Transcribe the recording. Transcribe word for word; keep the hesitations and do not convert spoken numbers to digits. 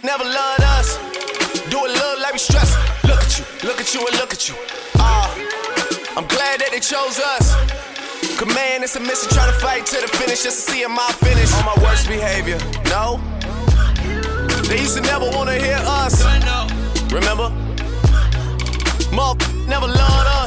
never loved us. Do it look like we stress. Look at you, look at you, and look at you. Ah, uh, I'm glad that they chose us. Command and submission, try to fight to the finish just to see my finish. On my worst behavior, no. They used to never wanna hear us. Remember? Motherfucker never loved us.